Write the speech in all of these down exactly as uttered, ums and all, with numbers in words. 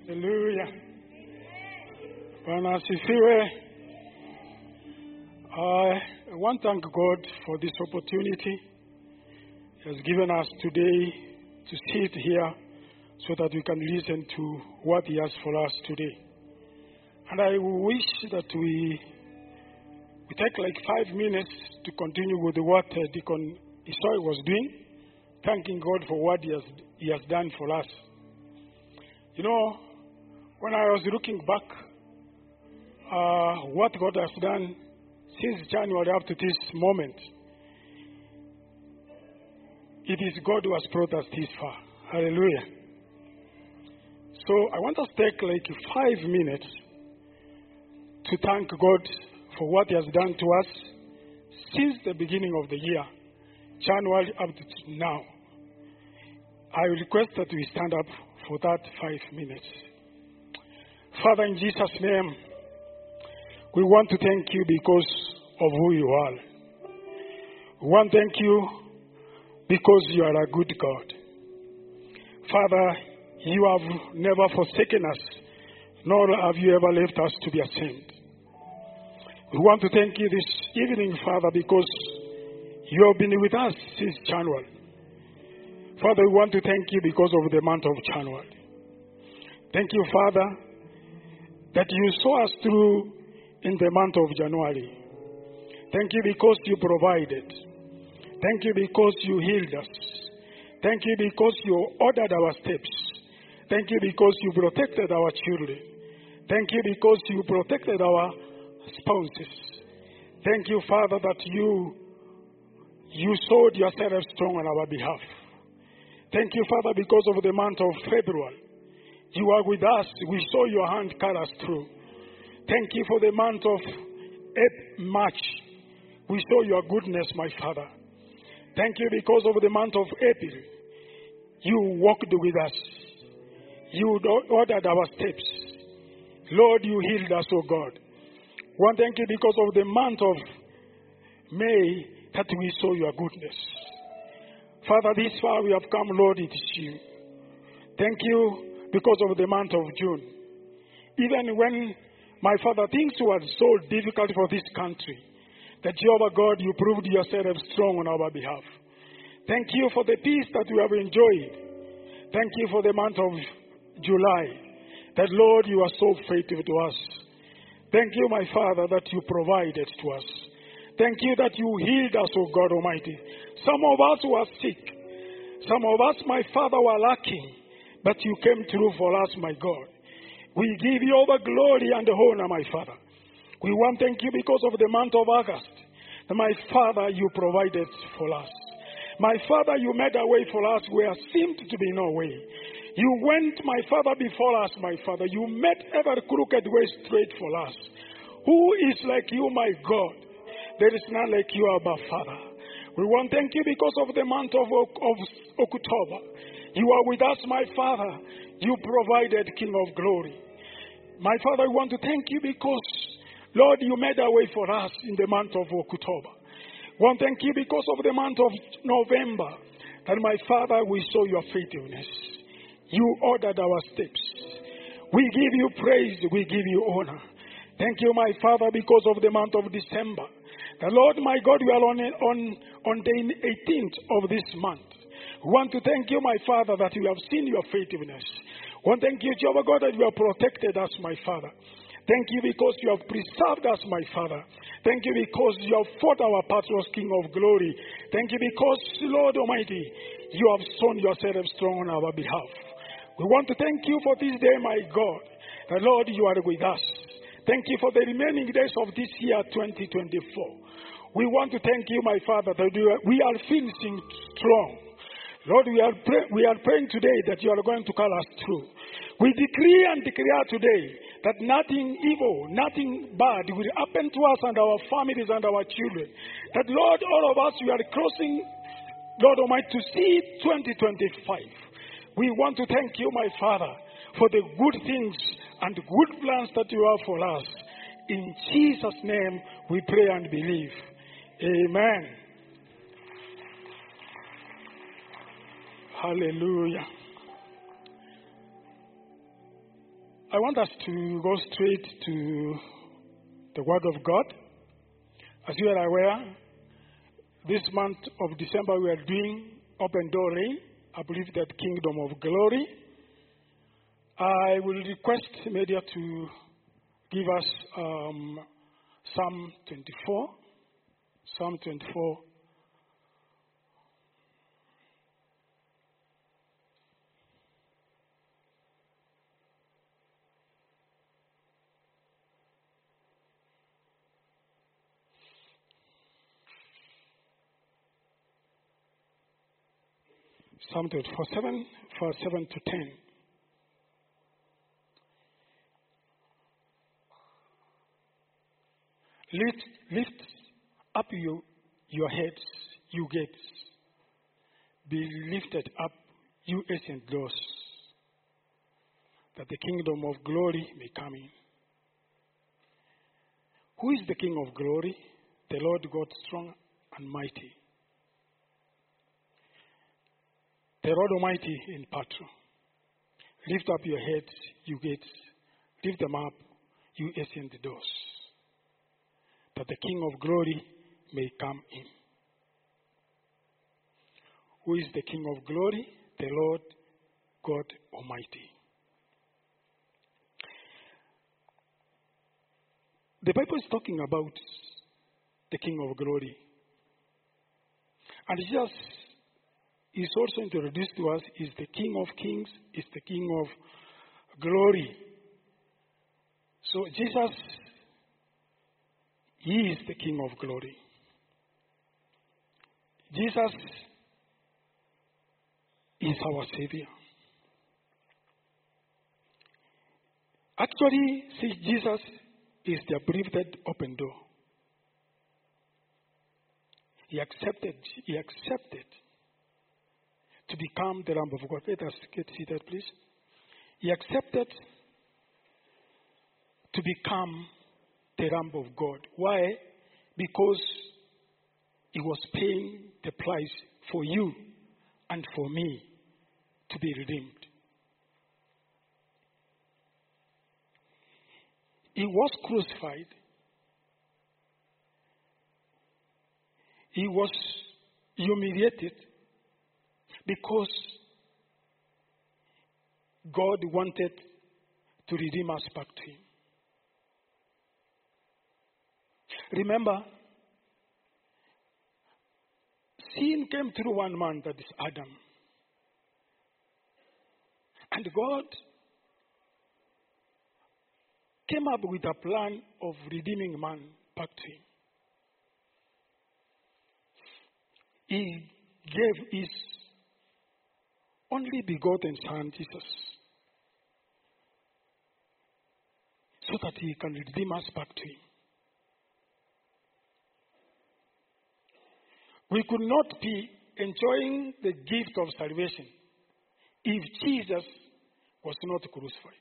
Hallelujah. Bwana asifiwe. I want to thank God for this opportunity He has given us today to sit here so that we can listen to what He has for us today. And I wish that we, we take like five minutes to continue with what uh, Deacon Isoi was doing, thanking God for what he has, he has done for us. You know, when I was looking back, uh, what God has done since January up to this moment, it is God who has brought us this far. Hallelujah. So I want us to take like five minutes to thank God for what He has done to us since the beginning of the year, January up to now. I request that we stand up for that five minutes. Father, in Jesus' name, we want to thank you because of who you are. We want to thank you because you are a good God. Father, you have never forsaken us, nor have you ever left us to be ashamed. We want to thank you this evening, Father, because you have been with us since January. Father, we want to thank you because of the month of January. Thank you, Father, that you saw us through in the month of January. Thank you because you provided. Thank you because you healed us. Thank you because you ordered our steps. Thank you because you protected our children. Thank you because you protected our spouses. Thank you, Father, that you, you showed yourself strong on our behalf. Thank you, Father, because of the month of February. You are with us. We saw your hand carry us through. Thank you for the month of March. We saw your goodness, my Father. Thank you because of the month of April. You walked with us. You ordered our steps. Lord, you healed us, O God. One, thank you because of the month of May that we saw your goodness. Father, this far we have come, Lord, it is you. Thank you because of the month of June. Even when, my Father, things were so difficult for this country, that Jehovah God, you proved yourself strong on our behalf. Thank you for the peace that we have enjoyed. Thank you for the month of July, that, Lord, you are so faithful to us. Thank you, my Father, that you provided to us. Thank you that you healed us, O God Almighty. Some of us were sick. Some of us, my Father, were lacking. But you came through for us, my God. We give you all the glory and the honor, my Father. We want to thank you because of the month of August. My Father, you provided for us. My Father, you made a way for us where seemed to be no way. You went, my Father, before us, my Father. You made every crooked way straight for us. Who is like you, my God? There is none like you, Abba Father. We want to thank you because of the month of, of October. You are with us, my Father. You provided King of Glory. My Father, we want to thank you because, Lord, you made a way for us in the month of October. We want to thank you because of the month of November. That, my Father, we saw your faithfulness. You ordered our steps. We give you praise. We give you honor. Thank you, my Father, because of the month of December. The Lord, my God, we are on, on, on the eighteenth of this month. We want to thank you, my Father, that you have seen your faithfulness. We want to thank you, Jehovah God, that you have protected us, my Father. Thank you because you have preserved us, my Father. Thank you because you have fought our battles, King of Glory. Thank you because, Lord Almighty, you have shown yourself strong on our behalf. We want to thank you for this day, my God. The Lord, you are with us. Thank you for the remaining days of this year, twenty twenty-four. We want to thank you, my Father, that we are finishing strong. Lord, we are, pray- we are praying today that you are going to call us through. We decree and declare today that nothing evil, nothing bad will happen to us and our families and our children. That, Lord, all of us, we are crossing, Lord Almighty, to see twenty twenty-five. We want to thank you, my Father, for the good things and good plans that you have for us. In Jesus' name we pray and believe. Amen. Hallelujah. I want us to go straight to the Word of God. As you are aware, this month of December we are doing Open Door Rain. I believe that Kingdom of Glory. I will request media to give us um, Psalm twenty-four. Psalm twenty-four. Psalm twenty-four, seven, verse seven to ten. Lift, lift up your, your heads, you gates. Be lifted up, you ancient doors, that the kingdom of glory may come in. Who is the King of glory? The Lord God strong and mighty. The Lord Almighty in battle. Lift up your heads, you gates. Lift them up, you ancient doors, that the King of glory may come in. Who is the King of glory? The Lord God Almighty. The Bible is talking about the King of glory. And Jesus is also introduced to us is the King of kings, is the King of glory. So Jesus, he is the King of glory. Jesus is our Savior. Actually, see, Jesus is the breathed open door. He accepted, he accepted to become the Lamb of God. Let us get seated, please. He accepted to become the Lamb of God. Why? Because he was paying the price for you and for me to be redeemed. He was crucified. He was humiliated because God wanted to redeem us back to him. Remember, sin came through one man, that is Adam. And God came up with a plan of redeeming man back to him. He gave his only begotten Son, Jesus, so that he can redeem us back to him. We could not be enjoying the gift of salvation if Jesus was not crucified.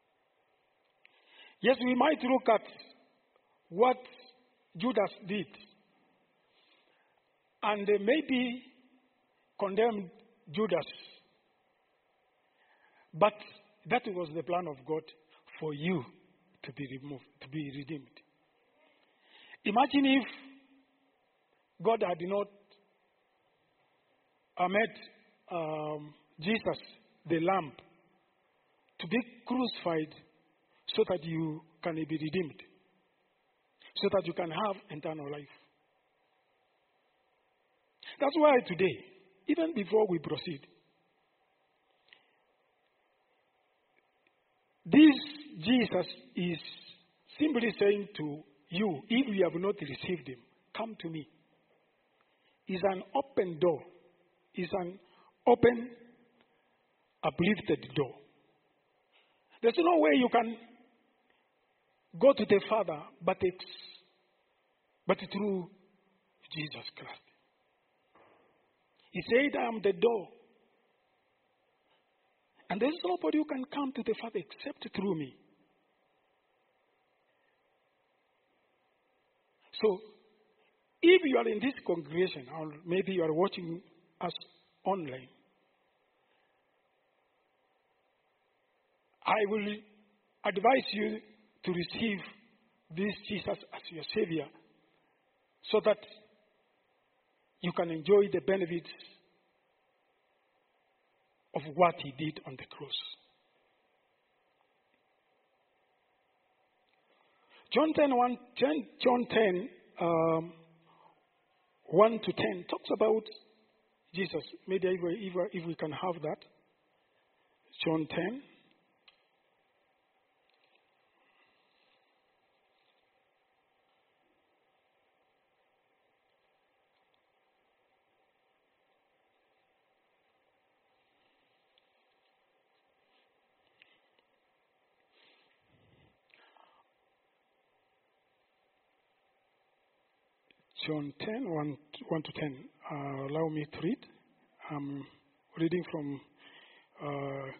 Yes, we might look at what Judas did and maybe condemn Judas. But that was the plan of God for you to be removed, to be redeemed. Imagine if God had not uh, made um, Jesus, the Lamb, to be crucified so that you can be redeemed, so that you can have eternal life. That's why today, even before we proceed, this Jesus is simply saying to you, if you have not received him, come to me. It's an open door. It's an open, uplifted door. There's no way you can go to the Father but, ex, but through Jesus Christ. He said, I am the door. And there's nobody who can come to the Father except through me. So, if you are in this congregation, or maybe you are watching us online, I will advise you to receive this Jesus as your Savior so that you can enjoy the benefits of what He did on the cross. John ten, one, John ten, um, one to ten talks about Jesus. Maybe if we, if we can have that. John ten. John ten, one, one to ten. Uh, allow me to read. I'm reading from uh,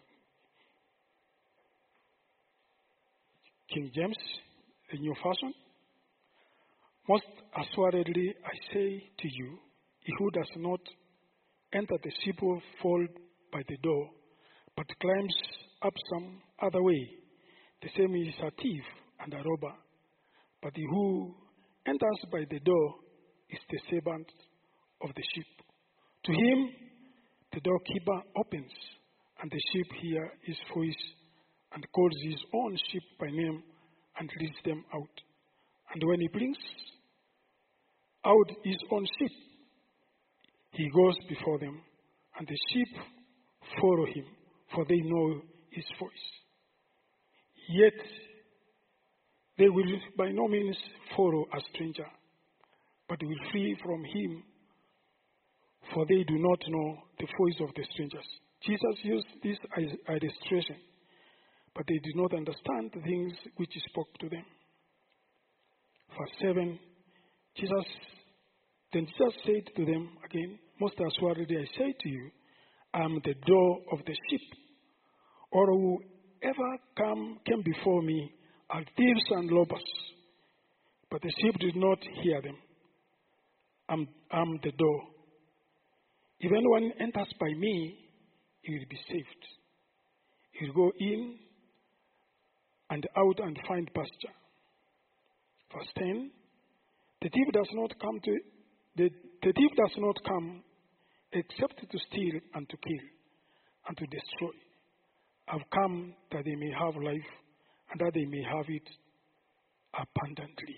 King James, the New Version. Most assuredly I say to you, he who does not enter the sheepfold by the door, but climbs up some other way, the same is a thief and a robber. But he who enters by the door is the servant of the sheep. To him the doorkeeper opens, and the sheep hear his voice, and calls his own sheep by name, and leads them out. And when he brings out his own sheep, he goes before them, and the sheep follow him, for they know his voice. Yet they will by no means follow a stranger, but will flee from him, for they do not know the voice of the strangers. Jesus used this as a illustration, but they did not understand the things which he spoke to them. Verse seven, Jesus, then Jesus said to them again, most assuredly I say to you, I am the door of the sheep. Or whoever come, came before me are thieves and robbers, but the sheep did not hear them. I'm, I'm the door. If anyone enters by me, he will be saved. He will go in and out and find pasture. Verse ten, the thief does not come to the, the thief does not come except to steal and to kill and to destroy. I've come that they may have life and that they may have it abundantly.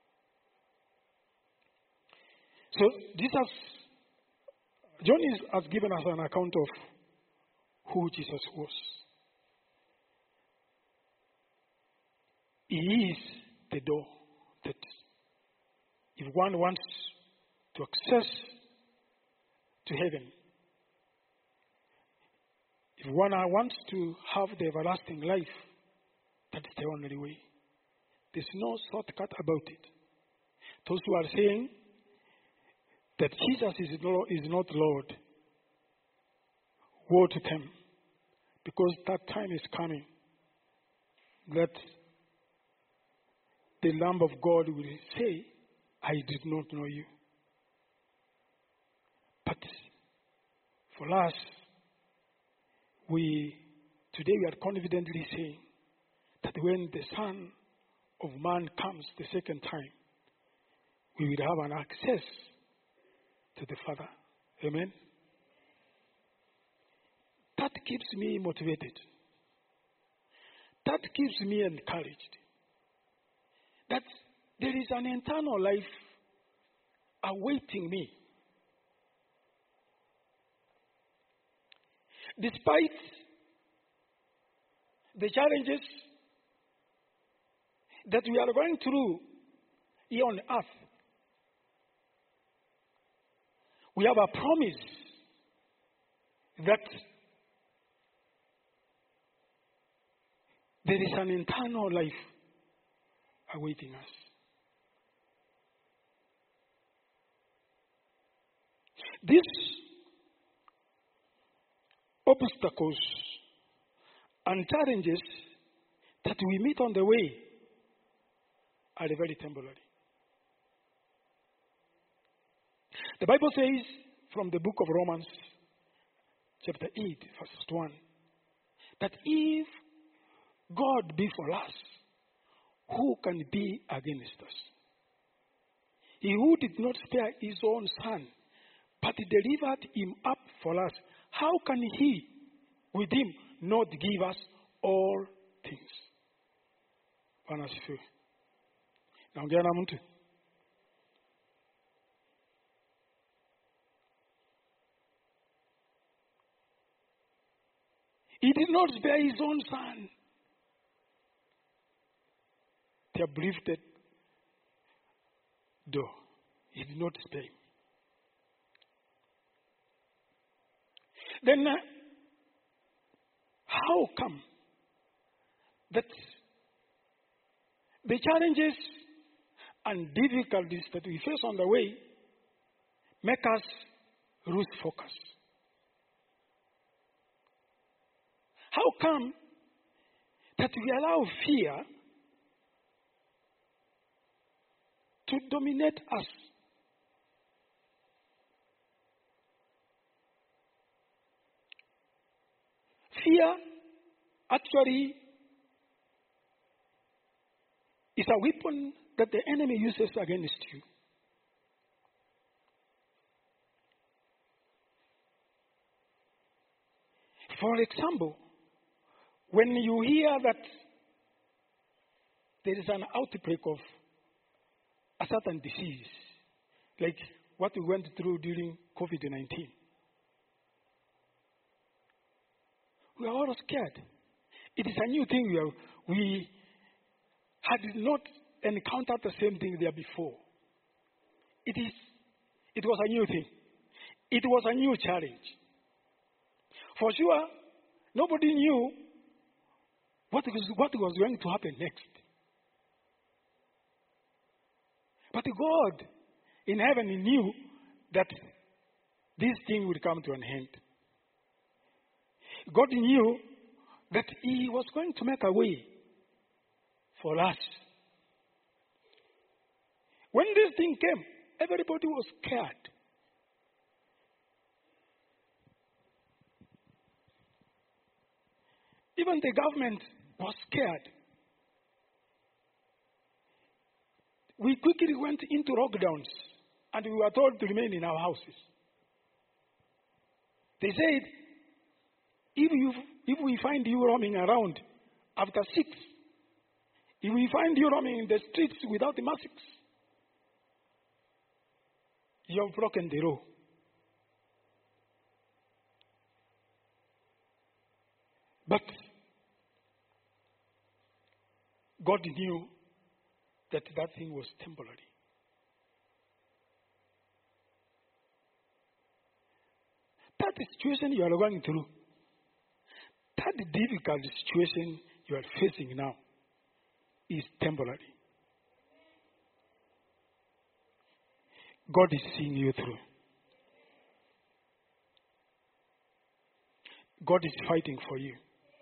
So Jesus, John is, has given us an account of who Jesus was. He is the door that if one wants to access to heaven, if one wants to have the everlasting life, that's the only way. There's no shortcut about it. Those who are saying that Jesus is not, is not Lord, woe to them, because that time is coming that the Lamb of God will say, I did not know you. But for us, we today we are confidently saying that when the Son of Man comes the second time, we will have an access to the Father. Amen. That keeps me motivated. That keeps me encouraged. That there is an eternal life awaiting me. Despite the challenges that we are going through here on earth, we have a promise that there is an eternal life awaiting us. These obstacles and challenges that we meet on the way are very temporary. The Bible says from the book of Romans, chapter eight, verse one, that if God be for us, who can be against us? He who did not spare his own son, but delivered him up for us, how can he with him not give us all things? Bwana asifiwe. Naongea na mtu. He did not spare his own son. They have lifted door. He did not spare him. Then, uh, how come that the challenges and difficulties that we face on the way make us lose focus? How come that we allow fear to dominate us? Fear actually is a weapon that the enemy uses against you. For example, when you hear that there is an outbreak of a certain disease, like what we went through during COVID nineteen, we are all scared. It is a new thing. We, are, we had not encountered the same thing there before. It is. It was a new thing. It was a new challenge. For sure, nobody knew what was, what was going to happen next. But God in heaven knew that this thing would come to an end. God knew that He was going to make a way for us. When this thing came, everybody was scared. Even the government was scared. We quickly went into lockdowns and we were told to remain in our houses. They said, if, you, if we find you roaming around after six, if we find you roaming in the streets without the masks, you have broken the law. But God knew that that thing was temporary. That situation you are going through, that difficult situation you are facing now, is temporary. God is seeing you through. God is fighting for you.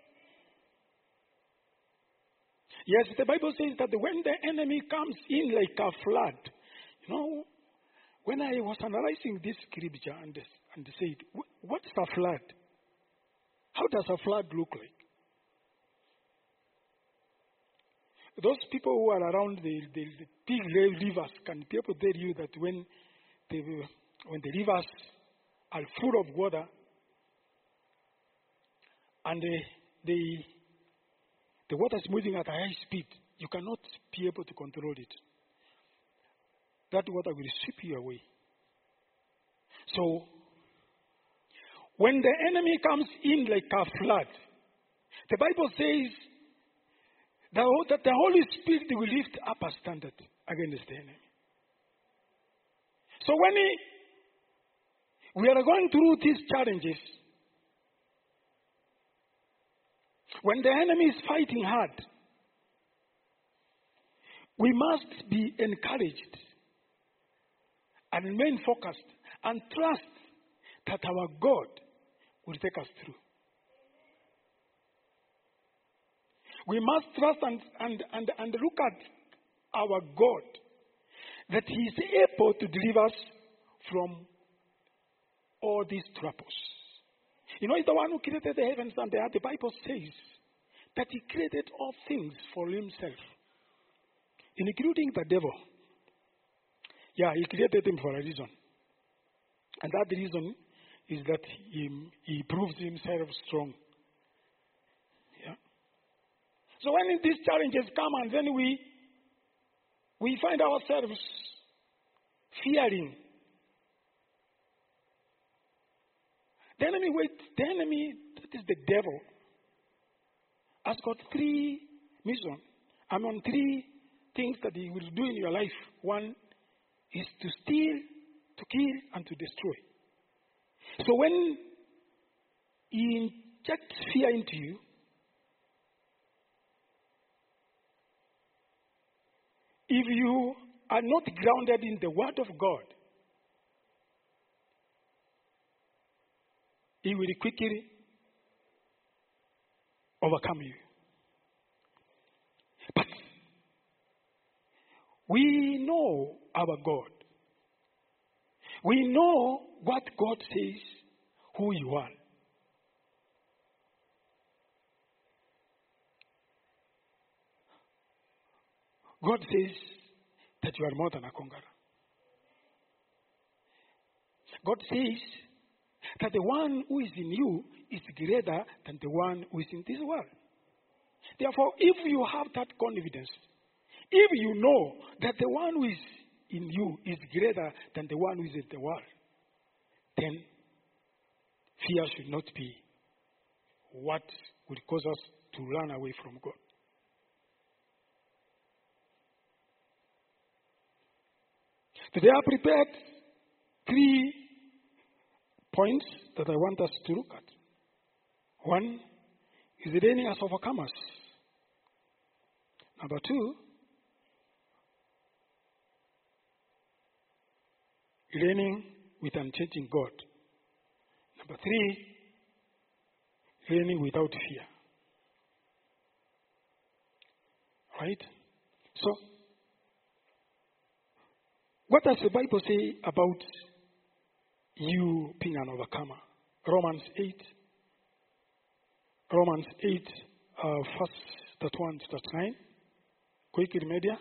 Yes, the Bible says that when the enemy comes in like a flood, you know, when I was analyzing this scripture and, and said, what's a flood? How does a flood look like? Those people who are around the, the, the big rivers can be able to tell you that when the, when the rivers are full of water and the, the The water is moving at a high speed, you cannot be able to control it. That water will sweep you away. So, when the enemy comes in like a flood, the Bible says that the Holy Spirit will lift up a standard against the enemy. So when he, we are going through these challenges, when the enemy is fighting hard, we must be encouraged and remain focused and trust that our God will take us through. We must trust and, and, and, and look at our God, that He is able to deliver us from all these troubles. You know, He's the one who created the heavens and the earth. The Bible says that he created all things for himself, including the devil. Yeah, he created him for a reason. And that reason is that he, he proves himself strong. Yeah. So when these challenges come and then we we find ourselves fearing, the enemy, wait, the enemy, that is the devil, has got three missions. I mean, three things that he will do in your life. One is to steal, to kill, and to destroy. So when he injects fear into you, if you are not grounded in the Word of God, he will quickly overcome you. But we know our God. We know what God says, who you are. God says that you are more than a conqueror. God says that the one who is in you is greater than the one who is in this world. Therefore, if you have that confidence, if you know that the one who is in you is greater than the one who is in the world, then fear should not be what would cause us to run away from God. Today I prepared three points that I want us to look at. One is reigning as overcomers. Number two, reigning with unchanging God. Number three, reigning without fear. Right? So, what does the Bible say about you being an overcomer? Romans eight. Romans eight, uh, verse one to nine. Quick media.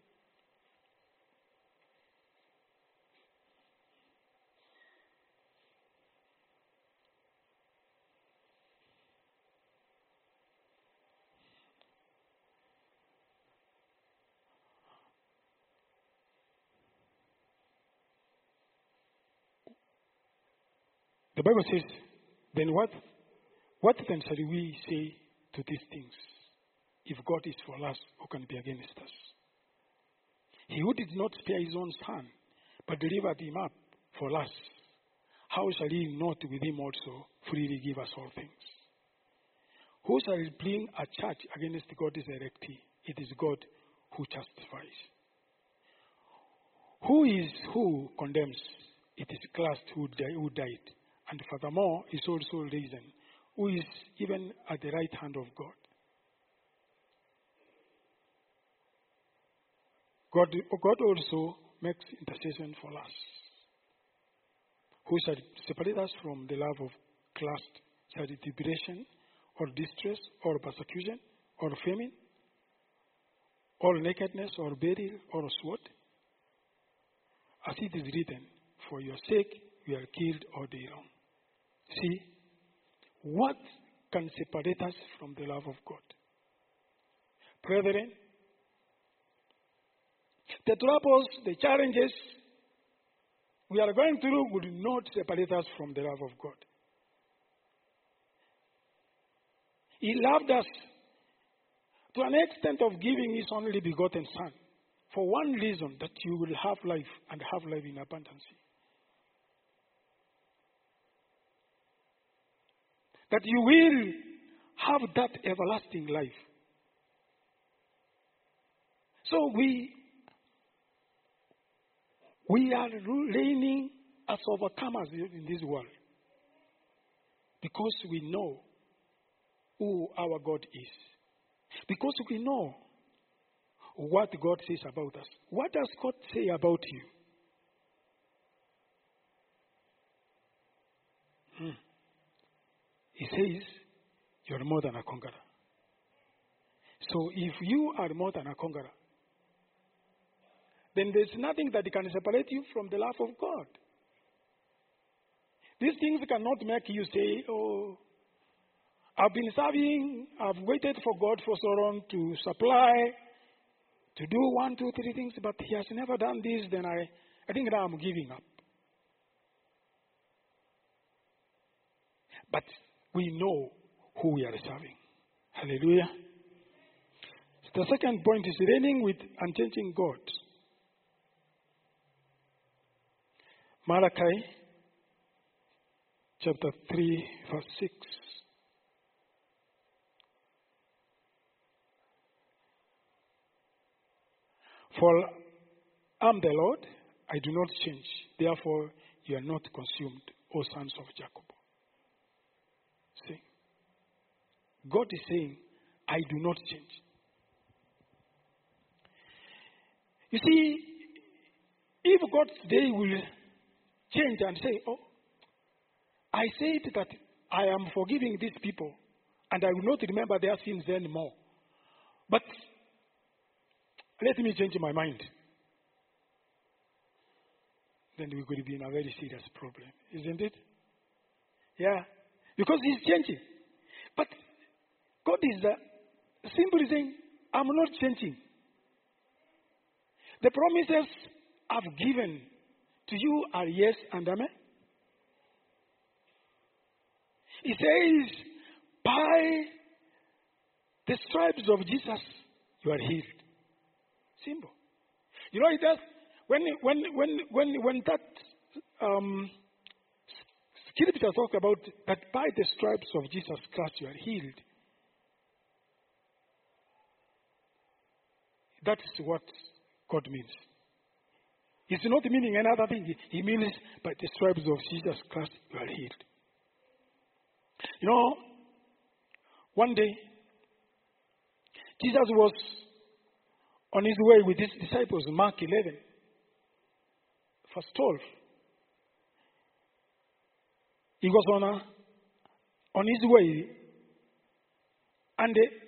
The Bible says, then what, what then shall we say to these things? If God is for us, who can be against us? He who did not spare his own son, but delivered him up for us, how shall he not with him also freely give us all things? Who shall bring a charge against God's elect? It is God who justifies. Who is who condemns? It is Christ who died. And furthermore, is also risen, who is even at the right hand of God. God, God also makes intercession for us. Who shall separate us from the love of Christ? Shall it be tribulation, or distress, or persecution, or famine, or nakedness, or burial, or sword? As it is written, for your sake we are killed all day long. See, what can separate us from the love of God? Brethren, the troubles, the challenges we are going through would not separate us from the love of God. He loved us to an extent of giving his only begotten Son for one reason, that you will have life and have life in abundance. That you will have that everlasting life. So we we are reigning as overcomers in this world because we know who our God is. Because we know what God says about us. What does God say about you? Hmm. He says, you're more than a conqueror. So if you are more than a conqueror, then there's nothing that can separate you from the love of God. These things cannot make you say, oh, I've been serving, I've waited for God for so long to supply, to do one, two, three things, but He has never done this, then I, I think now I'm giving up. But we know who we are serving. Hallelujah. So the second point is reigning with unchanging God. Malachi chapter three, verse six. For I am the Lord, I do not change. Therefore, you are not consumed, O sons of Jacob. See, God is saying, I do not change. You see, if God's day will change and say, oh, I said that I am forgiving these people and I will not remember their sins anymore. But let me change my mind. Then we could be in a very serious problem, isn't it? Yeah. Because He's changing. But God is uh, simply saying, I'm not changing. The promises I've given to you are yes and amen. He says, by the stripes of Jesus, you are healed. Simple. You know, it does. When when when when when that um, scripture talks about that by the stripes of Jesus Christ you are healed, that is what God means. It's not meaning another thing. He means by the stripes of Jesus Christ you are healed. You know, one day Jesus was on his way with his disciples, Mark eleven, verse twelve. He was on, a, on his way, and uh,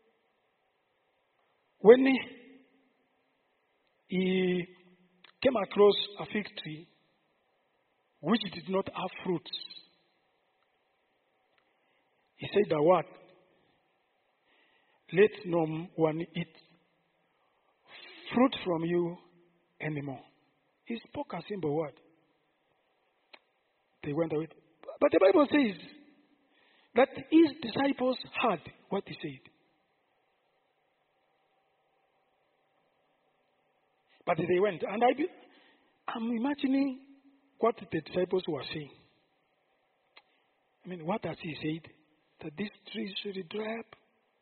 when he, he came across a fig tree which did not have fruits, he said the word, let no one eat fruit from you anymore. He spoke a simple word. They went away. But the Bible says that his disciples heard what he said. But they went. And I be, I'm imagining what the disciples were saying. I mean, what has he said? That this tree should dry up?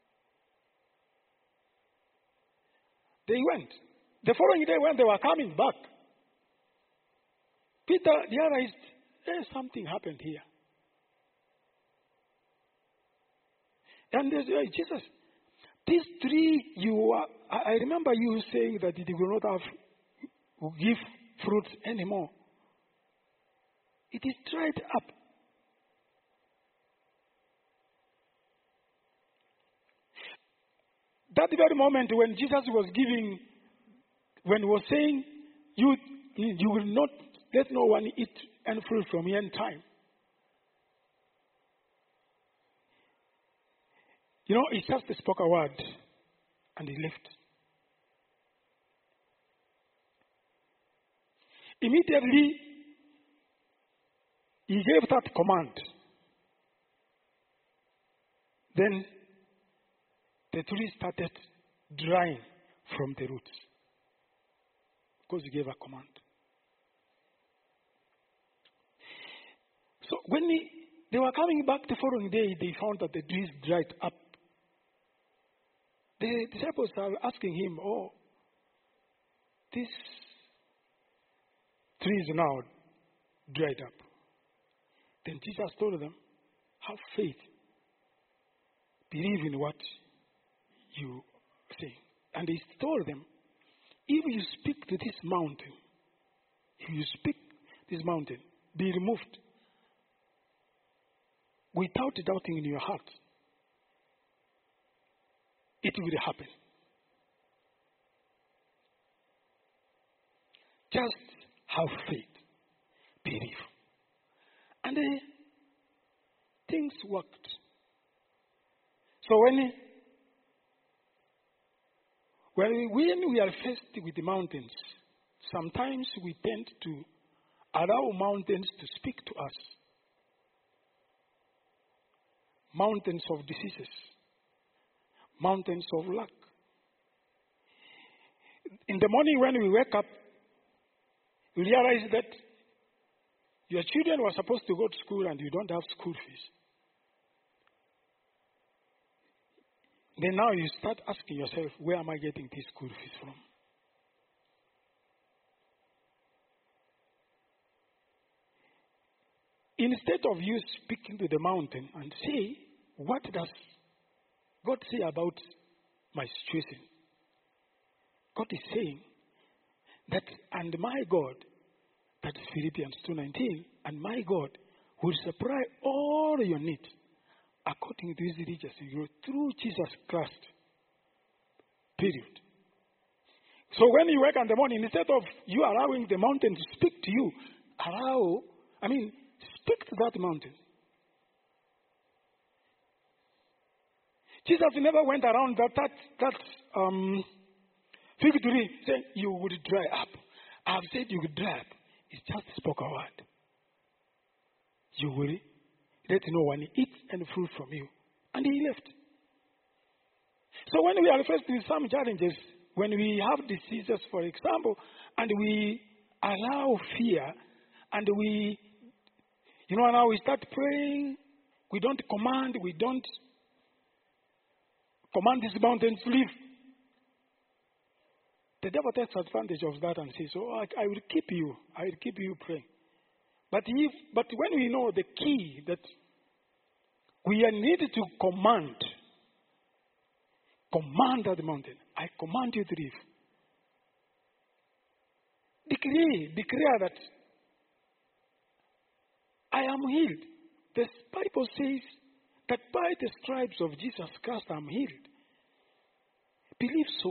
They went. The following day when they were coming back, Peter realized, hey, something happened here. And they said, hey, Jesus, this tree, you are, I remember you saying that it will not have, give fruit anymore. It is dried up. That very moment when Jesus was giving, when he was saying, you, you will not let no one eat any fruit from here in time. You know, he just spoke a word and he left. Immediately, he gave that command. Then the tree started drying from the roots because he gave a command. So when he, they were coming back the following day, they found that the trees dried up. The disciples are asking him, oh, this tree is now dried up. Then Jesus told them, have faith. Believe in what you say. And he told them, if you speak to this mountain, if you speak this mountain, be removed without doubting in your heart, it will happen. Just have faith, believe. And uh, things worked. So when, when, we, when we are faced with the mountains, sometimes we tend to allow mountains to speak to us. Mountains of diseases, mountains of luck. In the morning when we wake up, you realize that your children were supposed to go to school and you don't have school fees. Then now you start asking yourself, where am I getting these school fees from? Instead of you speaking to the mountain and say, what does God say about my situation? God is saying that, and my God, that is Philippians two nineteen, and my God will supply all your needs according to his riches in glory through Jesus Christ. Period. So when you wake in the morning, instead of you allowing the mountain to speak to you, allow, I mean, speak to that mountain. Jesus never went around that that that um, fig tree saying you would dry up. I have said you would dry up. He just spoke a word. You will let no one eat any fruit from you. And he left. So when we are faced with some challenges, when we have diseases, for example, and we allow fear, and we, you know, now we start praying, we don't command, we don't command this mountain to leave. The devil takes advantage of that and says, oh, I, I will keep you. I will keep you praying. But if, but when we know the key that we are needed to command, command that mountain. I command you to leave. Decree, declare that I am healed. The Bible says that by the stripes of Jesus Christ I am healed. Believe so.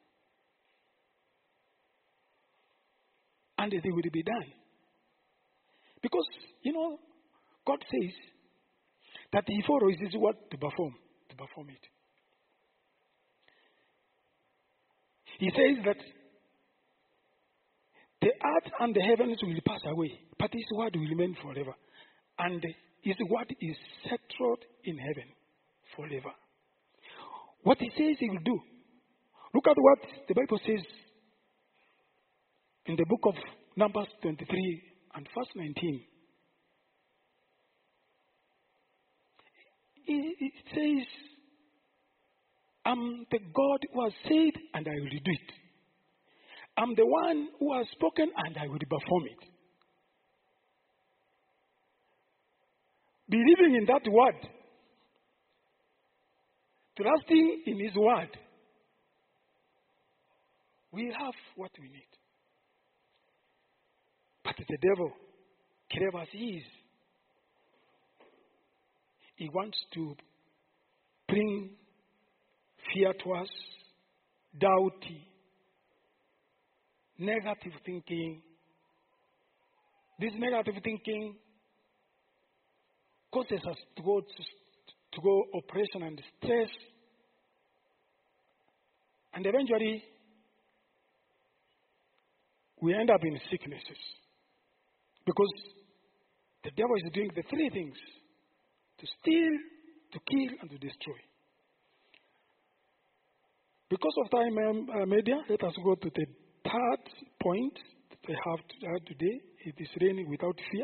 And it will be done. Because, you know, God says that he follows his word to perform, to perform it. He says that the earth and the heavens will pass away, but his word will remain forever. And his word is settled in heaven forever. What he says he will do. Look at what the Bible says in the book of Numbers twenty-three and verse nineteen. It says, I'm the God who has said and I will do it. I'm the one who has spoken and I will perform it. Believing in that word, trusting in his word, we have what we need. But the devil, clever as he is, he wants to bring fear to us, doubt, negative thinking. This negative thinking causes us to go to, to go oppression and stress, and eventually we end up in sicknesses because the devil is doing the three things: to steal, to kill, and to destroy. Because of time, um, uh, media, let us go to the third point that I have to add today. It is reigning without fear.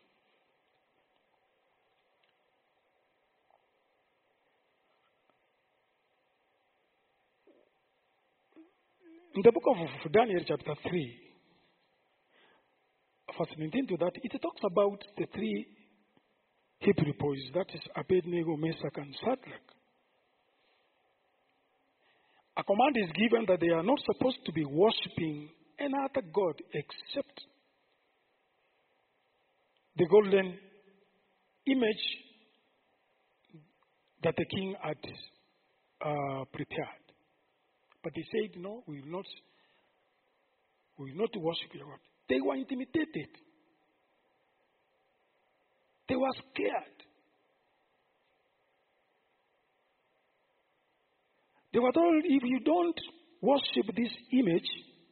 In the book of Daniel, chapter three, verse nineteen to that, it talks about the three Hebrew boys, that is Abednego, Meshach, and Shadrach. A command is given that they are not supposed to be worshipping any other god except the golden image that the king had uh, prepared. But they said, no, we will not, we will not worship your God. They were intimidated. They were scared. They were told, if you don't worship this image,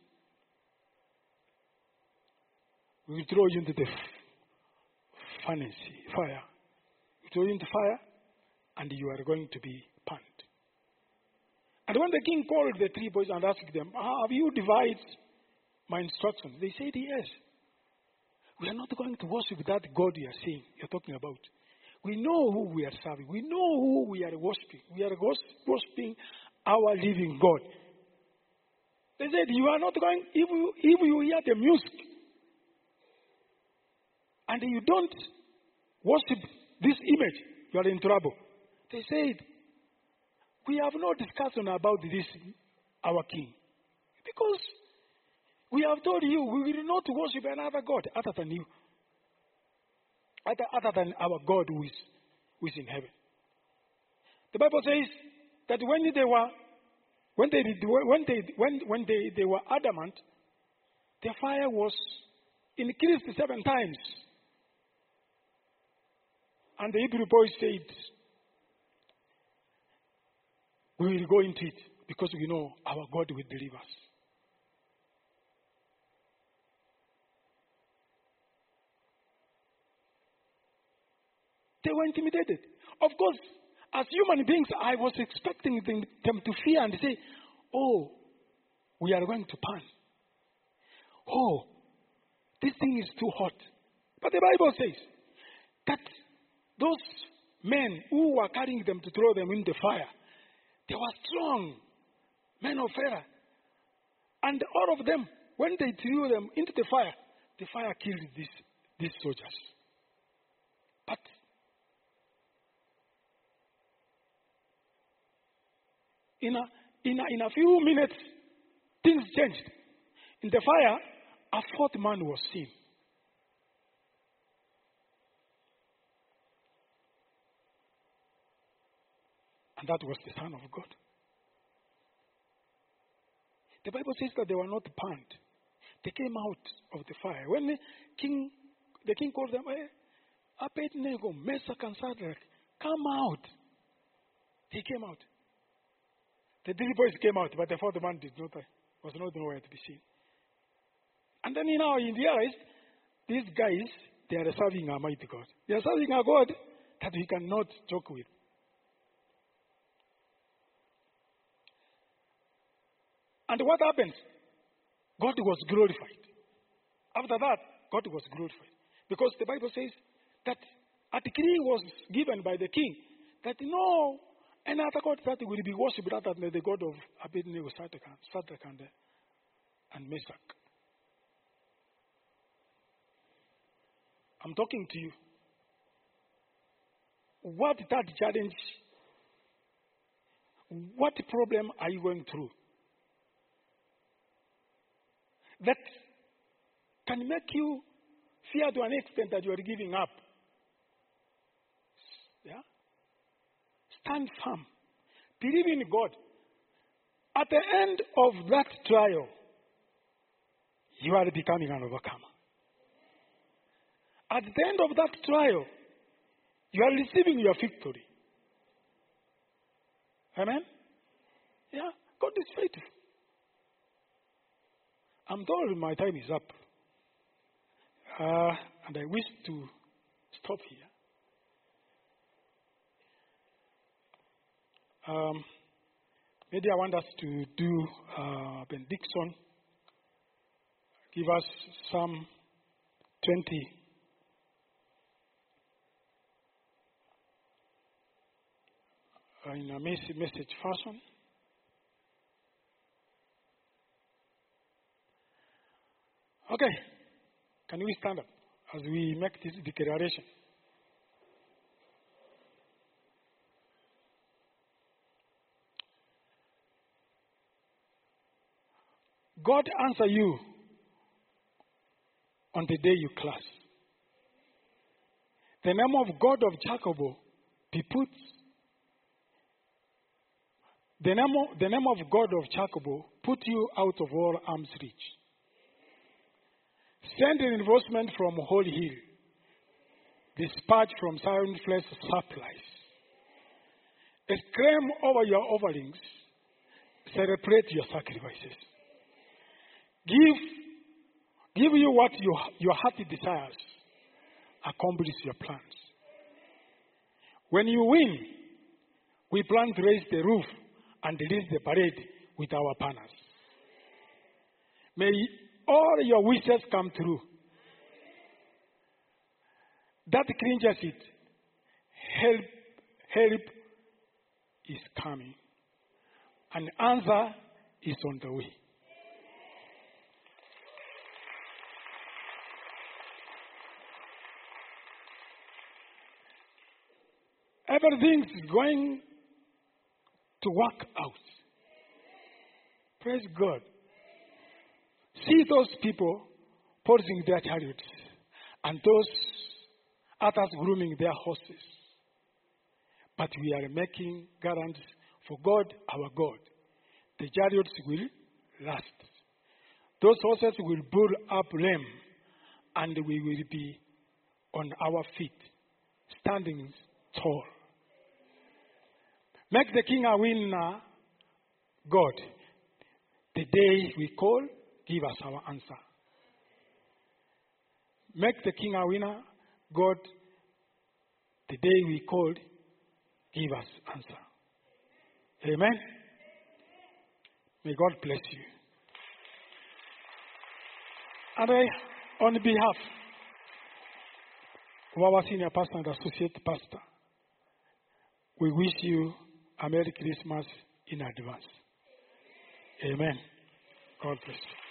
we will throw you into the furnace, fire. We throw you into fire, and you are going to be burned. And when the king called the three boys and asked them, have you divided my instructions? They said, yes. We are not going to worship that God you are saying, you're talking about. We know who we are serving. We know who we are worshiping. We are worshiping our living God. They said, you are not going, if you, if you hear the music and you don't worship this image, you are in trouble. They said, we have no discussion about this, our king. Because we have told you, we will not worship another God other than you. Other, other than our God who is, who is in heaven. The Bible says that when they were, when they, when they, when, when they, they were adamant, the fire was increased seven times. And the Hebrew boys said, we will go into it because we know our God will deliver us. They were intimidated. Of course, as human beings, I was expecting them, them to fear and say, oh, we are going to burn. Oh, this thing is too hot. But the Bible says that those men who were carrying them to throw them in the fire, they were strong men of valor. And all of them, when they threw them into the fire, the fire killed these, these soldiers. But in a, in, a, in a few minutes, things changed. In the fire, a fourth man was seen. And that was the Son of God. The Bible says that they were not burned. They came out of the fire. When the king, the king called them, hey, Abednego, Meshach and Shadrach, come out. They came out. The three boys came out, but the fourth man did not, was not nowhere to be seen. And then, you know, in the eyes, these guys, they are serving a mighty God. They are serving a God that we cannot joke with. And what happens? God was glorified. After that, God was glorified. Because the Bible says that a decree was given by the king that no another God that will be worshipped other than the God of Abednego, Shadrach, and, and Meshach. I'm talking to you. What that challenge, what problem are you going through that can make you fear to an extent that you are giving up? Yeah? Stand firm. Believe in God. At the end of that trial, you are becoming an overcomer. At the end of that trial, you are receiving your victory. Amen? Yeah, God is faithful. I'm told my time is up. Uh, and I wish to stop here. Um, maybe I want us to do uh, benediction. Give us Psalm twenty. Uh, in a message, message fashion. Okay. Can we stand up as we make this declaration? God answer you on the day you class. The name of God of Jacob be put The name of, the name of God of Jacob put you out of all arm's reach. Send reinforcement from Holy Hill. Dispatch from Zion Flesh supplies. Exclaim over your offerings. Celebrate your sacrifices. Give, give you what you, your heart desires. Accomplish your plans. When you win, we plan to raise the roof and release the parade with our banners. May all your wishes come true. That clinches it. Help, help is coming. An answer is on the way. Everything's going to work out. Praise God. See those people pursuing their chariots and those others grooming their horses. But we are making guarantees for God, our God. The chariots will last. Those horses will build up lame, and we will be on our feet, standing tall. Make the king a winner, God. The day we call, give us our answer. Make the king a winner, God. The day we called, give us answer. Amen. May God bless you. And I, on behalf of our senior pastor and associate pastor, we wish you a Merry Christmas in advance. Amen. God bless you.